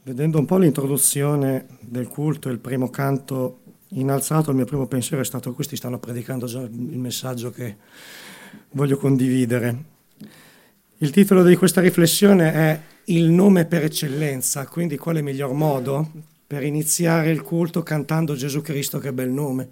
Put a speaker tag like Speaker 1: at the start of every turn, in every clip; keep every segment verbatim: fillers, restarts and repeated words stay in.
Speaker 1: Vedendo un po' l'introduzione del culto e il primo canto innalzato, il mio primo pensiero è stato: questi stanno predicando già il messaggio che voglio condividere. Il titolo di questa riflessione è Il nome per eccellenza, quindi quale miglior modo per iniziare il culto cantando Gesù Cristo, che bel nome,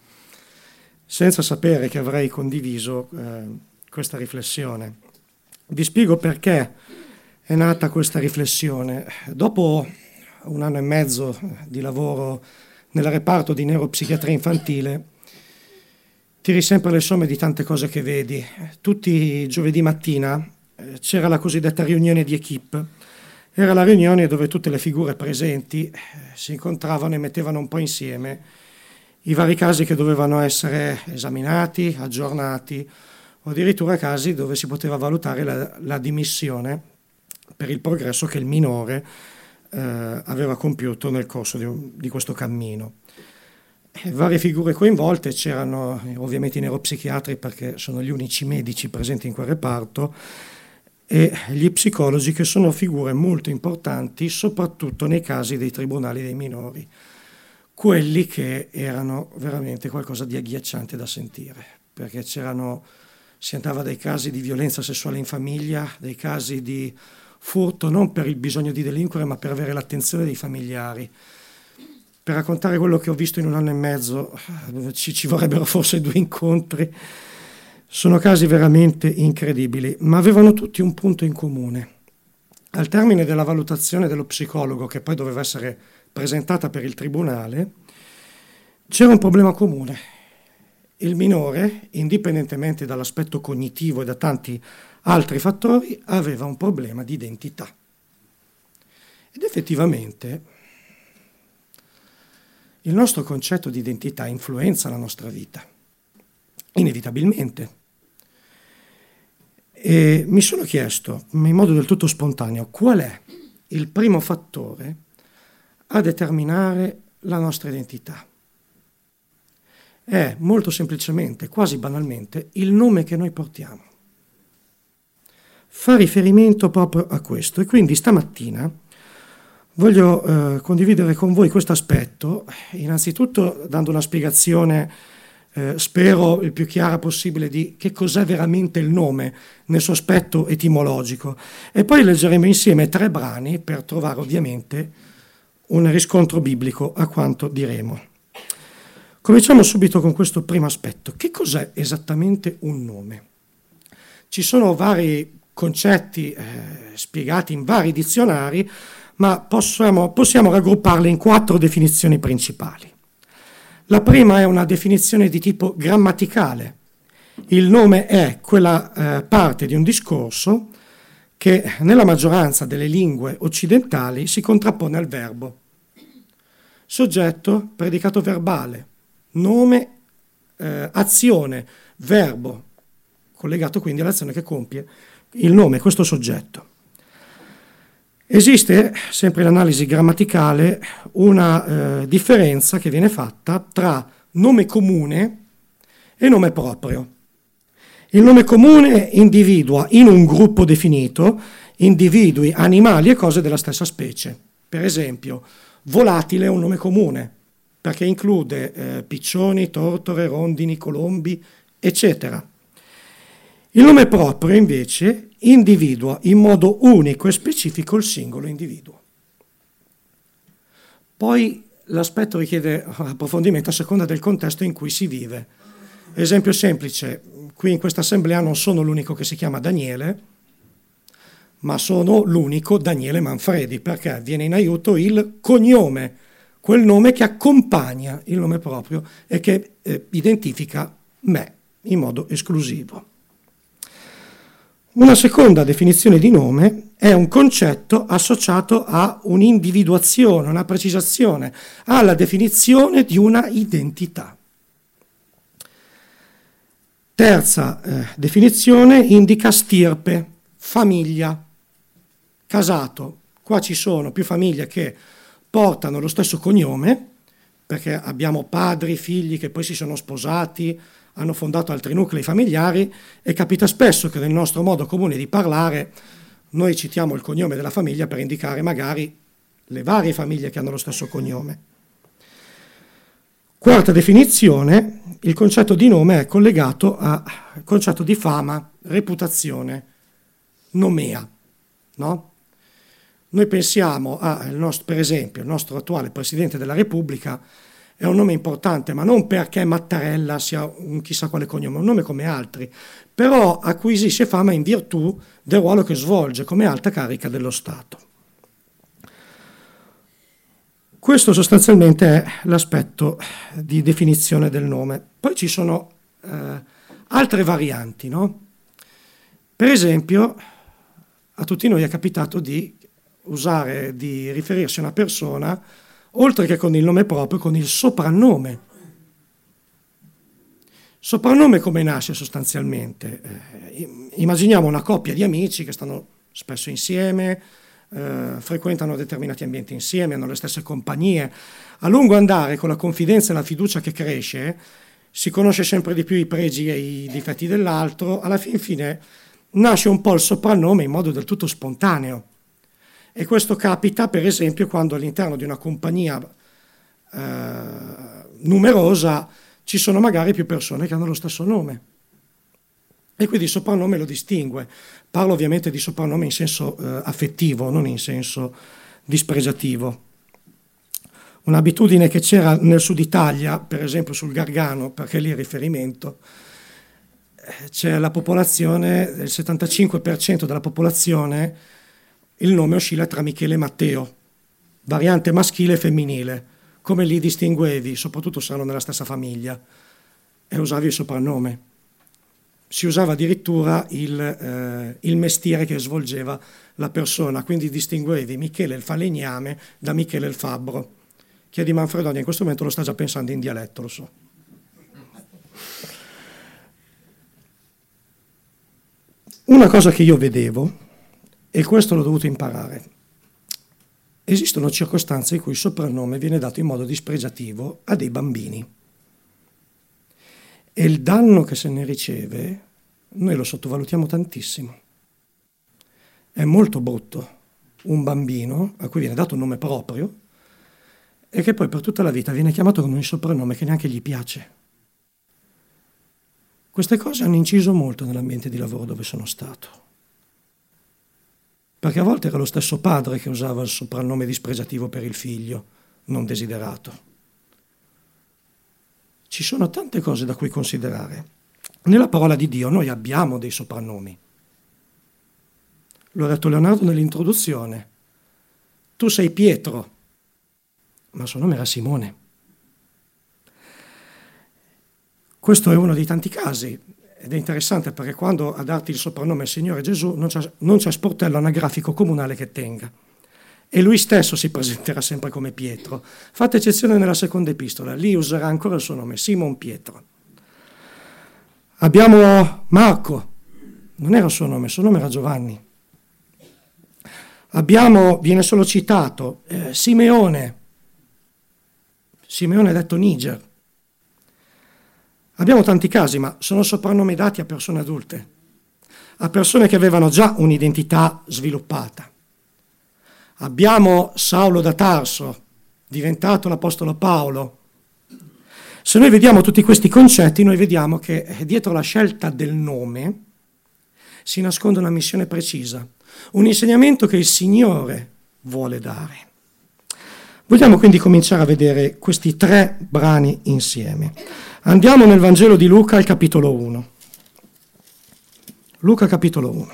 Speaker 1: senza sapere che avrei condiviso eh, questa riflessione. Vi spiego perché è nata questa riflessione. Dopo un anno e mezzo di lavoro nel reparto di neuropsichiatria infantile, tiri sempre le somme di tante cose che vedi. Tutti i giovedì mattina eh, c'era la cosiddetta riunione di equipe. Era la riunione dove tutte le figure presenti eh, si incontravano e mettevano un po' insieme i vari casi che dovevano essere esaminati, aggiornati, o addirittura casi dove si poteva valutare la, la dimissione per il progresso che il minore eh, aveva compiuto nel corso di, di questo cammino. E varie figure coinvolte, c'erano ovviamente i neuropsichiatri, perché sono gli unici medici presenti in quel reparto, e gli psicologi, che sono figure molto importanti soprattutto nei casi dei tribunali dei minori, quelli che erano veramente qualcosa di agghiacciante da sentire, perché c'erano, si andava dai casi di violenza sessuale in famiglia, dei casi di furto non per il bisogno di delinquere ma per avere l'attenzione dei familiari. Per raccontare quello che ho visto in un anno e mezzo ci, ci vorrebbero forse due incontri. Sono casi veramente incredibili, ma avevano tutti un punto in comune. Al termine della valutazione dello psicologo, che poi doveva essere presentata per il tribunale, c'era un problema comune. Il minore, indipendentemente dall'aspetto cognitivo e da tanti altri fattori, aveva un problema di identità. Ed effettivamente il nostro concetto di identità influenza la nostra vita, inevitabilmente. E mi sono chiesto, in modo del tutto spontaneo, qual è il primo fattore a determinare la nostra identità. È molto semplicemente, quasi banalmente, il nome che noi portiamo. Fa riferimento proprio a questo, e quindi stamattina voglio eh, condividere con voi questo aspetto, innanzitutto dando una spiegazione, eh, spero il più chiara possibile, di che cos'è veramente il nome nel suo aspetto etimologico, e poi leggeremo insieme tre brani per trovare ovviamente un riscontro biblico a quanto diremo. Cominciamo subito con questo primo aspetto. Che cos'è esattamente un nome? Ci sono vari concetti eh, spiegati in vari dizionari, ma possiamo, possiamo raggrupparli in quattro definizioni principali. La prima è una definizione di tipo grammaticale. Il nome è quella eh, parte di un discorso che nella maggioranza delle lingue occidentali si contrappone al verbo. Soggetto, predicato verbale, nome, eh, azione, verbo, collegato quindi all'azione che compie il nome, questo soggetto. Esiste, sempre in analisi grammaticale, una eh, differenza che viene fatta tra nome comune e nome proprio. Il nome comune individua in un gruppo definito individui, animali e cose della stessa specie. Per esempio, volatile è un nome comune, perché include eh, piccioni, tortore, rondini, colombi, eccetera. Il nome proprio, invece, individua in modo unico e specifico il singolo individuo. Poi l'aspetto richiede approfondimento a seconda del contesto in cui si vive. Esempio semplice, qui in questa assemblea non sono l'unico che si chiama Daniele, ma sono l'unico Daniele Manfredi, perché viene in aiuto il cognome, quel nome che accompagna il nome proprio e che eh, identifica me in modo esclusivo. Una seconda definizione di nome è un concetto associato a un'individuazione, una precisazione, alla definizione di una identità. Terza eh, definizione indica stirpe, famiglia, casato. Qua ci sono più famiglie che portano lo stesso cognome, perché abbiamo padri, figli che poi si sono sposati, hanno fondato altri nuclei familiari, e capita spesso che nel nostro modo comune di parlare noi citiamo il cognome della famiglia per indicare magari le varie famiglie che hanno lo stesso cognome. Quarta definizione, il concetto di nome è collegato al concetto di fama, reputazione, nomea, no? Noi pensiamo a, il nostro, per esempio, il nostro attuale Presidente della Repubblica è un nome importante, ma non perché Mattarella sia un chissà quale cognome, è un nome come altri, però acquisisce fama in virtù del ruolo che svolge come alta carica dello Stato. Questo sostanzialmente è l'aspetto di definizione del nome. Poi ci sono eh, altre varianti, no? Per esempio, a tutti noi è capitato di usare, di riferirsi a una persona, oltre che con il nome proprio, con il soprannome. Soprannome come nasce sostanzialmente? Eh, immaginiamo una coppia di amici che stanno spesso insieme, eh, frequentano determinati ambienti insieme, hanno le stesse compagnie. A lungo andare, con la confidenza e la fiducia che cresce, si conosce sempre di più i pregi e i difetti dell'altro, alla fin fine nasce un po' il soprannome in modo del tutto spontaneo. E questo capita, per esempio, quando all'interno di una compagnia eh, numerosa ci sono magari più persone che hanno lo stesso nome. E quindi il soprannome lo distingue. Parlo ovviamente di soprannome in senso eh, affettivo, non in senso dispregiativo. Un'abitudine che c'era nel sud Italia, per esempio sul Gargano, perché lì è il riferimento, c'è la popolazione, il settantacinque per cento della popolazione, il nome oscilla tra Michele e Matteo, variante maschile e femminile. Come li distinguevi, soprattutto se erano nella stessa famiglia, e usavi il soprannome. Si usava addirittura il, eh, il mestiere che svolgeva la persona, quindi distinguevi Michele il falegname da Michele il fabbro. Chi è di Manfredonia in questo momento lo sta già pensando in dialetto, lo so. Una cosa che io vedevo, e questo l'ho dovuto imparare, esistono circostanze in cui il soprannome viene dato in modo dispregiativo a dei bambini. E il danno che se ne riceve, noi lo sottovalutiamo tantissimo. È molto brutto un bambino a cui viene dato un nome proprio e che poi per tutta la vita viene chiamato con un soprannome che neanche gli piace. Queste cose hanno inciso molto nell'ambiente di lavoro dove sono stato. Perché a volte era lo stesso padre che usava il soprannome dispregiativo per il figlio, non desiderato. Ci sono tante cose da cui considerare. Nella parola di Dio noi abbiamo dei soprannomi. L'ho detto Leonardo nell'introduzione. Tu sei Pietro, ma il suo nome era Simone. Questo è uno dei tanti casi, ed è interessante perché quando a darti il soprannome è il Signore Gesù non c'è, non c'è sportello anagrafico comunale che tenga. E lui stesso si presenterà sempre come Pietro. Fate eccezione nella seconda epistola, lì userà ancora il suo nome, Simon Pietro. Abbiamo Marco, non era il suo nome, il suo nome era Giovanni. Abbiamo, viene solo citato, eh, Simeone, Simeone detto Niger. Abbiamo tanti casi, ma sono soprannomi dati a persone adulte, a persone che avevano già un'identità sviluppata. Abbiamo Saulo da Tarso, diventato l'Apostolo Paolo. Se noi vediamo tutti questi concetti, noi vediamo che dietro la scelta del nome si nasconde una missione precisa, un insegnamento che il Signore vuole dare. Vogliamo quindi cominciare a vedere questi tre brani insieme. Andiamo nel Vangelo di Luca al capitolo uno. Luca capitolo uno.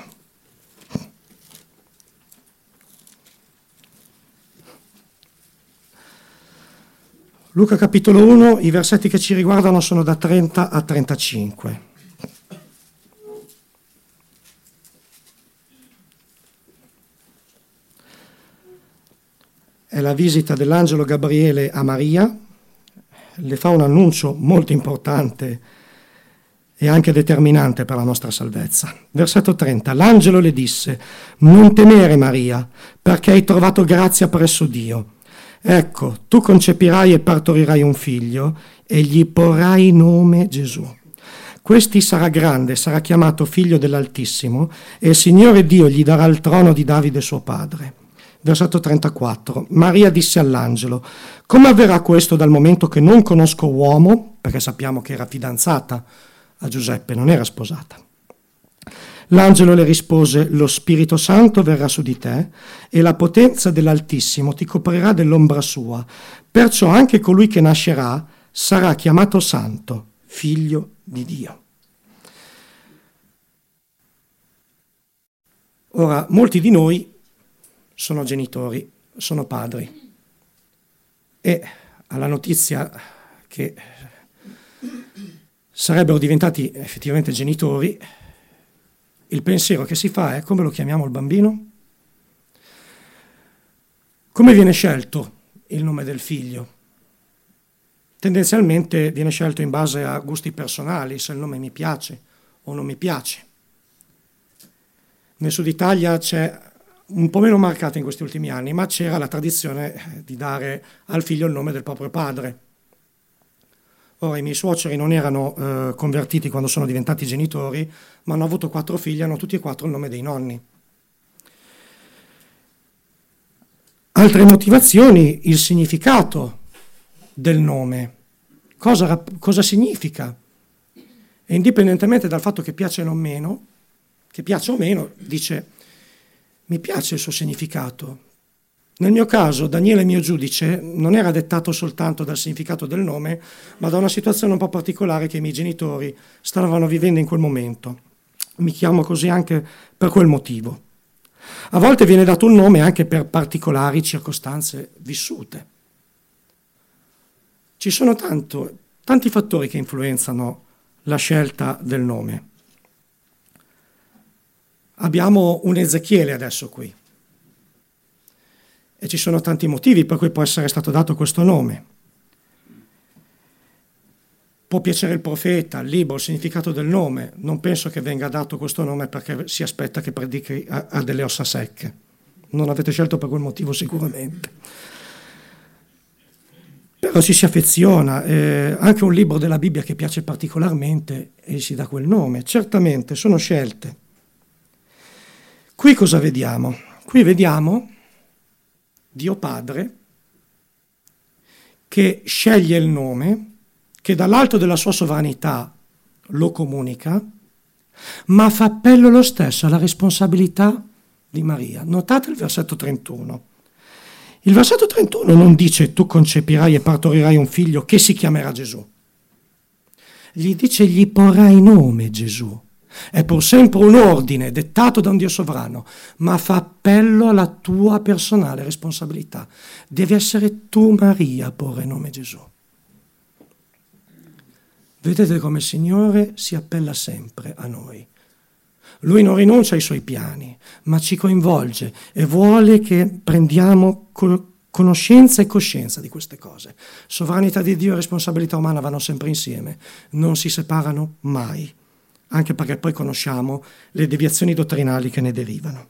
Speaker 1: Luca capitolo uno, i versetti che ci riguardano sono da trenta a trentacinque. È la visita dell'angelo Gabriele a Maria, le fa un annuncio molto importante e anche determinante per la nostra salvezza. Versetto trenta, l'angelo le disse: non temere Maria, perché hai trovato grazia presso Dio. Ecco, tu concepirai e partorirai un figlio e gli porrai nome Gesù. Questi sarà grande, sarà chiamato figlio dell'Altissimo e il Signore Dio gli darà il trono di Davide suo padre. Versetto trentaquattro. Maria disse all'angelo: come avverrà questo dal momento che non conosco uomo? Perché sappiamo che era fidanzata a Giuseppe, non era sposata. L'angelo le rispose: lo Spirito Santo verrà su di te e la potenza dell'Altissimo ti coprirà dell'ombra sua. Perciò anche colui che nascerà sarà chiamato santo, figlio di Dio. Ora, molti di noi sono genitori, sono padri, e alla notizia che sarebbero diventati effettivamente genitori, il pensiero che si fa è: come lo chiamiamo il bambino? Come viene scelto il nome del figlio? Tendenzialmente viene scelto in base a gusti personali, se il nome mi piace o non mi piace. Nel sud Italia c'è un po' meno marcata in questi ultimi anni, ma c'era la tradizione di dare al figlio il nome del proprio padre. Ora, i miei suoceri non erano eh, convertiti quando sono diventati genitori, ma hanno avuto quattro figli, hanno tutti e quattro il nome dei nonni. Altre motivazioni: il significato del nome. Cosa, cosa significa? E indipendentemente dal fatto che piace o meno, che piace o meno, dice: mi piace il suo significato. Nel mio caso, Daniele mio giudice non era dettato soltanto dal significato del nome, ma da una situazione un po' particolare che i miei genitori stavano vivendo in quel momento. Mi chiamo così anche per quel motivo. A volte viene dato un nome anche per particolari circostanze vissute. Ci sono tanto, tanti fattori che influenzano la scelta del nome. Abbiamo un Ezechiele adesso qui e ci sono tanti motivi per cui può essere stato dato questo nome. Può piacere il profeta, il libro, il significato del nome. Non penso che venga dato questo nome perché si aspetta che predichi a, a delle ossa secche. Non avete scelto per quel motivo sicuramente. Però ci si affeziona. Eh, anche un libro della Bibbia che piace particolarmente e si dà quel nome. Certamente, sono scelte. Qui cosa vediamo? Qui vediamo Dio Padre che sceglie il nome, che dall'alto della sua sovranità lo comunica, ma fa appello lo stesso alla responsabilità di Maria. Notate il versetto trentuno. Il versetto trentuno non dice: tu concepirai e partorirai un figlio che si chiamerà Gesù. Gli dice: gli porrai nome Gesù. È pur sempre un ordine dettato da un Dio sovrano, ma fa appello alla tua personale responsabilità. Devi essere tu, Maria, a porre nome Gesù. Vedete come il Signore si appella sempre a noi. Lui non rinuncia ai suoi piani, ma ci coinvolge e vuole che prendiamo conoscenza e coscienza di queste cose. Sovranità di Dio e responsabilità umana vanno sempre insieme, non si separano mai. Anche perché poi conosciamo le deviazioni dottrinali che ne derivano.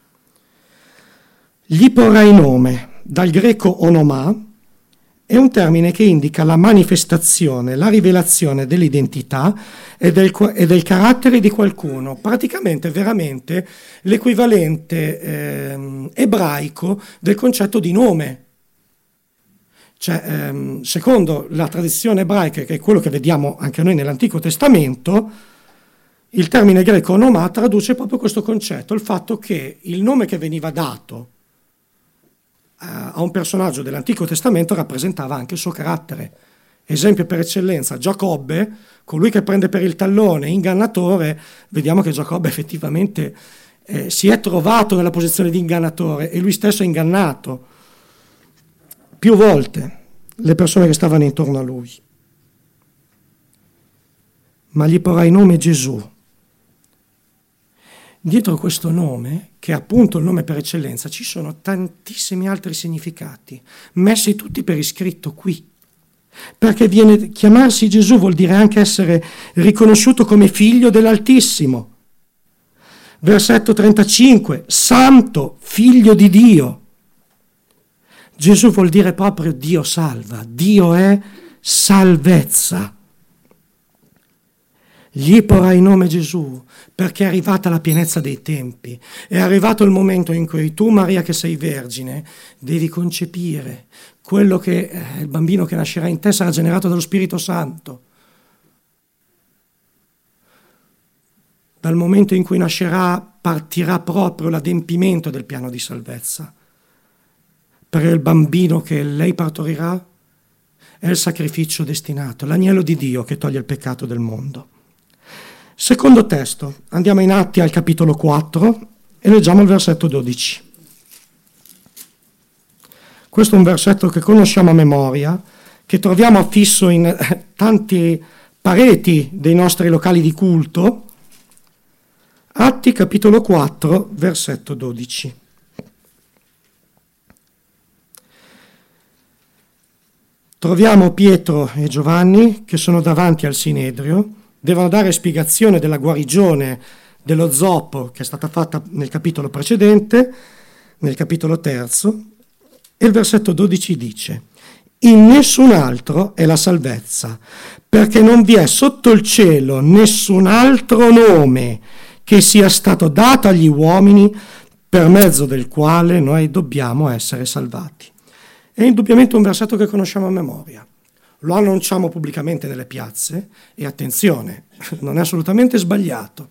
Speaker 1: Gli porrai nome, dal greco onomà, è un termine che indica la manifestazione, la rivelazione dell'identità e del, e del carattere di qualcuno, praticamente veramente l'equivalente eh, ebraico del concetto di nome. Cioè, ehm, secondo la tradizione ebraica, che è quello che vediamo anche noi nell'Antico Testamento, il termine greco onomà traduce proprio questo concetto, il fatto che il nome che veniva dato a un personaggio dell'Antico Testamento rappresentava anche il suo carattere. Esempio per eccellenza, Giacobbe, colui che prende per il tallone, ingannatore. Vediamo che Giacobbe effettivamente eh, si è trovato nella posizione di ingannatore e lui stesso è ingannato più volte le persone che stavano intorno a lui. Ma gli porrai nome Gesù. Dietro questo nome, che è appunto il nome per eccellenza, ci sono tantissimi altri significati, messi tutti per iscritto qui. Perché viene, chiamarsi Gesù vuol dire anche essere riconosciuto come figlio dell'Altissimo. Versetto trentacinque, santo, figlio di Dio. Gesù vuol dire proprio Dio salva, Dio è salvezza. Gli porrai nome Gesù, perché è arrivata la pienezza dei tempi. È arrivato il momento in cui tu, Maria, che sei vergine, devi concepire. Quello che eh, il bambino che nascerà in te sarà generato dallo Spirito Santo. Dal momento in cui nascerà partirà proprio l'adempimento del piano di salvezza. Per il bambino che lei partorirà è il sacrificio destinato, l'agnello di Dio che toglie il peccato del mondo. Secondo testo, andiamo in Atti al capitolo quattro e leggiamo il versetto dodici. Questo è un versetto che conosciamo a memoria, che troviamo affisso in tanti pareti dei nostri locali di culto. Atti capitolo quattro, versetto dodici. Troviamo Pietro e Giovanni che sono davanti al Sinedrio, devono dare spiegazione della guarigione dello zoppo che è stata fatta nel capitolo precedente, nel capitolo terzo, e il versetto dodici dice: in nessun altro è la salvezza, perché non vi è sotto il cielo nessun altro nome che sia stato dato agli uomini per mezzo del quale noi dobbiamo essere salvati. È indubbiamente un versetto che conosciamo a memoria. Lo annunciamo pubblicamente nelle piazze e attenzione, non è assolutamente sbagliato.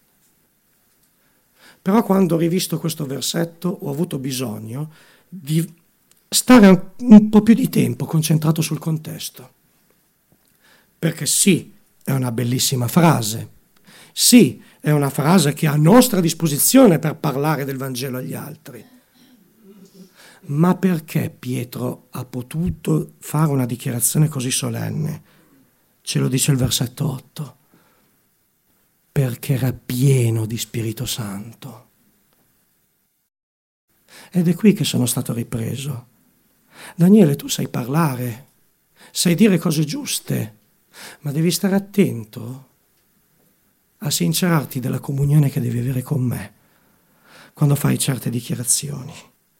Speaker 1: Però quando ho rivisto questo versetto ho avuto bisogno di stare un po' più di tempo concentrato sul contesto. Perché sì, è una bellissima frase. Sì, è una frase che è a nostra disposizione per parlare del Vangelo agli altri. Ma perché Pietro ha potuto fare una dichiarazione così solenne? Ce lo dice il versetto otto. Perché era pieno di Spirito Santo. Ed è qui che sono stato ripreso. Daniele, tu sai parlare, sai dire cose giuste, ma devi stare attento a sincerarti della comunione che devi avere con me quando fai certe dichiarazioni.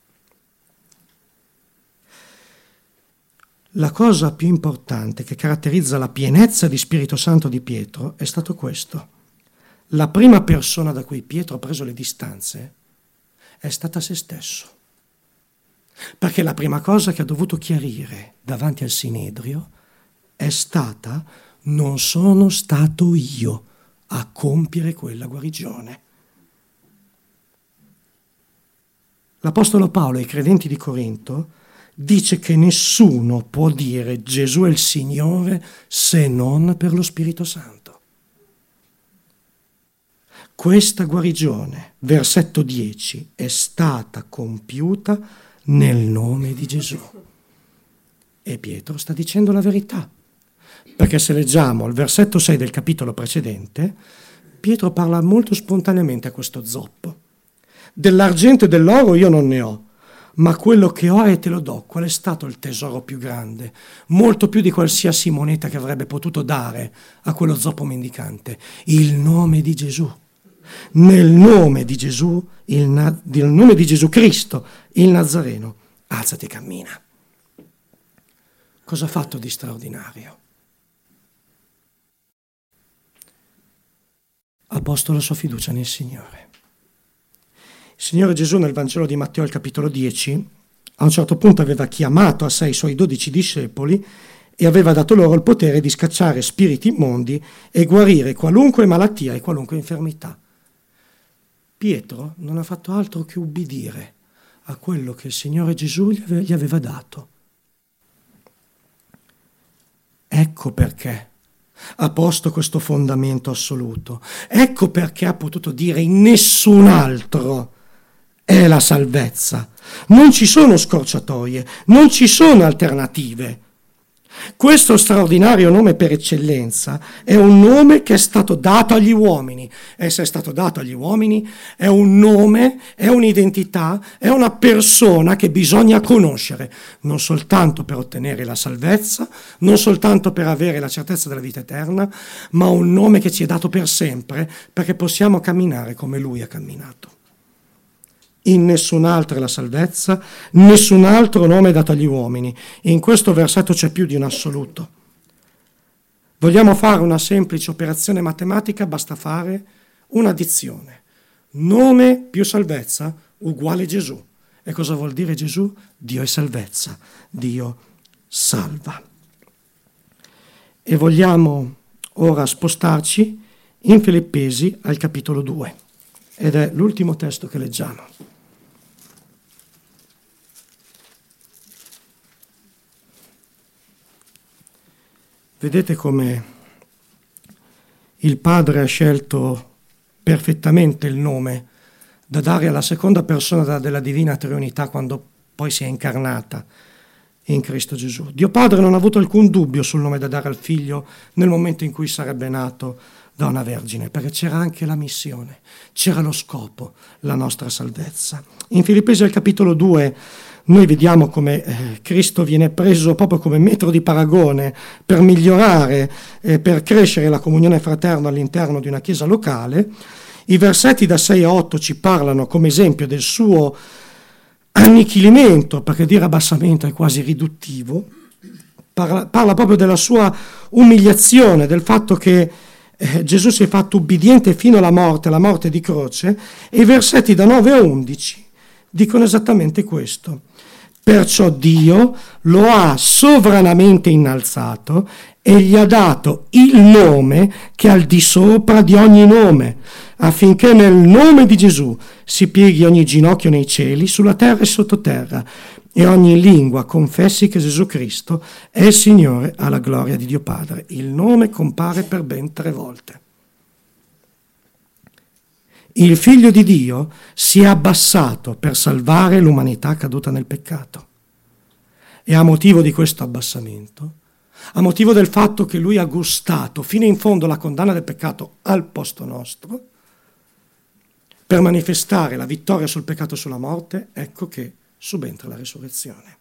Speaker 1: La cosa più importante che caratterizza la pienezza di Spirito Santo di Pietro è stato questo. La prima persona da cui Pietro ha preso le distanze è stata se stesso. Perché la prima cosa che ha dovuto chiarire davanti al Sinedrio è stata: non sono stato io a compiere quella guarigione. L'Apostolo Paolo ai credenti di Corinto dice che nessuno può dire Gesù è il Signore se non per lo Spirito Santo. Questa guarigione, versetto dieci, è stata compiuta nel nome di Gesù. E Pietro sta dicendo la verità. Perché se leggiamo il versetto sei del capitolo precedente, Pietro parla molto spontaneamente a questo zoppo. Dell'argento e dell'oro io non ne ho, ma quello che ho e te lo do. Qual è stato il tesoro più grande? Molto più di qualsiasi moneta che avrebbe potuto dare a quello zoppo mendicante. Il nome di Gesù. Nel nome di Gesù, il, na- nel nome di Gesù Cristo, il Nazareno, alzati e cammina. Cosa ha fatto di straordinario? Ha posto la sua fiducia nel Signore. Il Signore Gesù nel Vangelo di Matteo al capitolo dieci a un certo punto aveva chiamato a sé i suoi dodici discepoli e aveva dato loro il potere di scacciare spiriti immondi e guarire qualunque malattia e qualunque infermità. Pietro non ha fatto altro che ubbidire a quello che il Signore Gesù gli aveva dato. Ecco perché ha posto questo fondamento assoluto. Ecco perché ha potuto dire in nessun altro è la salvezza. Non ci sono scorciatoie, non ci sono alternative. Questo straordinario nome per eccellenza è un nome che è stato dato agli uomini, e se è stato dato agli uomini è un nome, è un'identità, è una persona che bisogna conoscere, non soltanto per ottenere la salvezza, non soltanto per avere la certezza della vita eterna, ma un nome che ci è dato per sempre, perché possiamo camminare come Lui ha camminato. In nessun altro è la salvezza, nessun altro nome è dato agli uomini. In questo versetto c'è più di un assoluto. Vogliamo fare una semplice operazione matematica, basta fare un'addizione. Nome più salvezza uguale Gesù. E cosa vuol dire Gesù? Dio è salvezza, Dio salva. E vogliamo ora spostarci in Filippesi al capitolo due, ed è l'ultimo testo che leggiamo. Vedete come il Padre ha scelto perfettamente il nome da dare alla seconda persona della Divina Trinità quando poi si è incarnata in Cristo Gesù. Dio Padre non ha avuto alcun dubbio sul nome da dare al Figlio nel momento in cui sarebbe nato da una vergine, perché c'era anche la missione, c'era lo scopo, la nostra salvezza. In Filippesi al capitolo due noi vediamo come eh, Cristo viene preso proprio come metro di paragone per migliorare e eh, per crescere la comunione fraterna all'interno di una chiesa locale. I versetti da sei a otto ci parlano come esempio del suo annichilimento, perché dire abbassamento è quasi riduttivo, parla, parla proprio della sua umiliazione, del fatto che eh, Gesù si è fatto ubbidiente fino alla morte, la morte di croce, e i versetti da nove a undici dicono esattamente questo. Perciò Dio lo ha sovranamente innalzato e gli ha dato il nome che è al di sopra di ogni nome, affinché nel nome di Gesù si pieghi ogni ginocchio nei cieli, sulla terra e sottoterra, e ogni lingua confessi che Gesù Cristo è il Signore, alla gloria di Dio Padre. Il nome compare per ben tre volte. Il Figlio di Dio si è abbassato per salvare l'umanità caduta nel peccato. E a motivo di questo abbassamento, a motivo del fatto che lui ha gustato fino in fondo la condanna del peccato al posto nostro, per manifestare la vittoria sul peccato e sulla morte, ecco che subentra la resurrezione.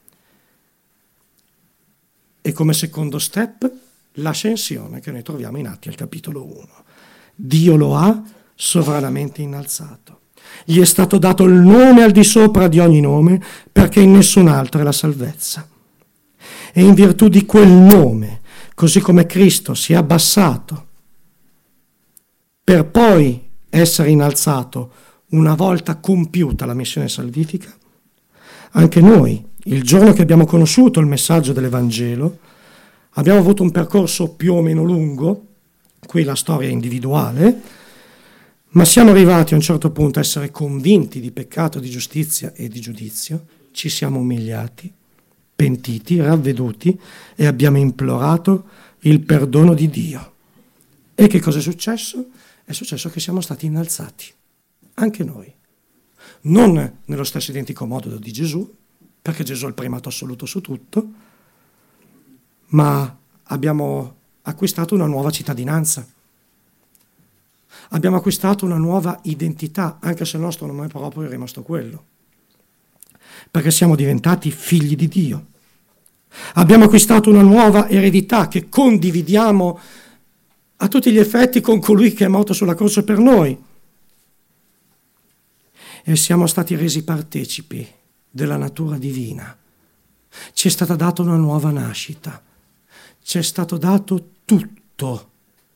Speaker 1: E come secondo step, l'ascensione che noi troviamo in Atti al capitolo uno. Dio lo ha sovranamente innalzato. Gli è stato dato il nome al di sopra di ogni nome, perché in nessun altro è la salvezza. E in virtù di quel nome, così come Cristo si è abbassato per poi essere innalzato una volta compiuta la missione salvifica, anche noi, il giorno che abbiamo conosciuto il messaggio dell'Evangelo, abbiamo avuto un percorso più o meno lungo, qui la storia è individuale, ma siamo arrivati a un certo punto a essere convinti di peccato, di giustizia e di giudizio, ci siamo umiliati, pentiti, ravveduti e abbiamo implorato il perdono di Dio. E che cosa è successo? È successo che siamo stati innalzati, anche noi. Non nello stesso identico modo di Gesù, perché Gesù ha il primato assoluto su tutto, ma abbiamo acquistato una nuova cittadinanza. Abbiamo acquistato una nuova identità, anche se il nostro nome proprio è rimasto quello, perché siamo diventati figli di Dio. Abbiamo acquistato una nuova eredità che condividiamo a tutti gli effetti con colui che è morto sulla croce per noi. E siamo stati resi partecipi della natura divina. Ci è stata data una nuova nascita. Ci è stato dato tutto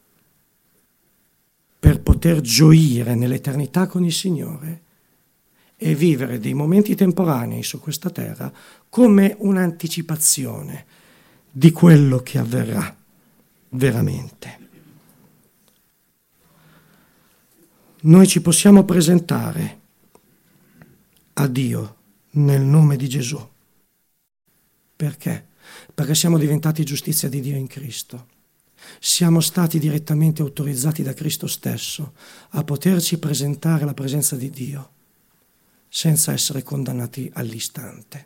Speaker 1: per poter gioire nell'eternità con il Signore e vivere dei momenti temporanei su questa terra come un'anticipazione di quello che avverrà veramente. Noi ci possiamo presentare a Dio nel nome di Gesù. Perché? Perché siamo diventati giustizia di Dio in Cristo. Siamo stati direttamente autorizzati da Cristo stesso a poterci presentare alla presenza di Dio senza essere condannati all'istante.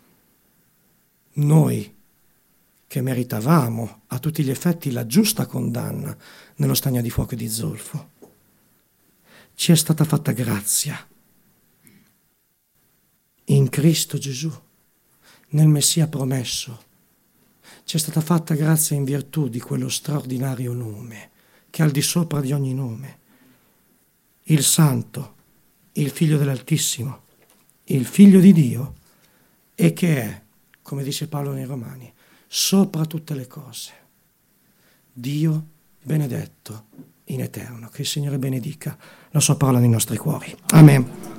Speaker 1: Noi, che meritavamo a tutti gli effetti la giusta condanna nello stagno di fuoco e di zolfo, ci è stata fatta grazia in Cristo Gesù, nel Messia promesso. Ci è stata fatta grazia in virtù di quello straordinario nome che è al di sopra di ogni nome, il Santo, il Figlio dell'Altissimo, il Figlio di Dio, e che è, come dice Paolo nei Romani, sopra tutte le cose. Dio benedetto in eterno. Che il Signore benedica la sua parola nei nostri cuori. Amen.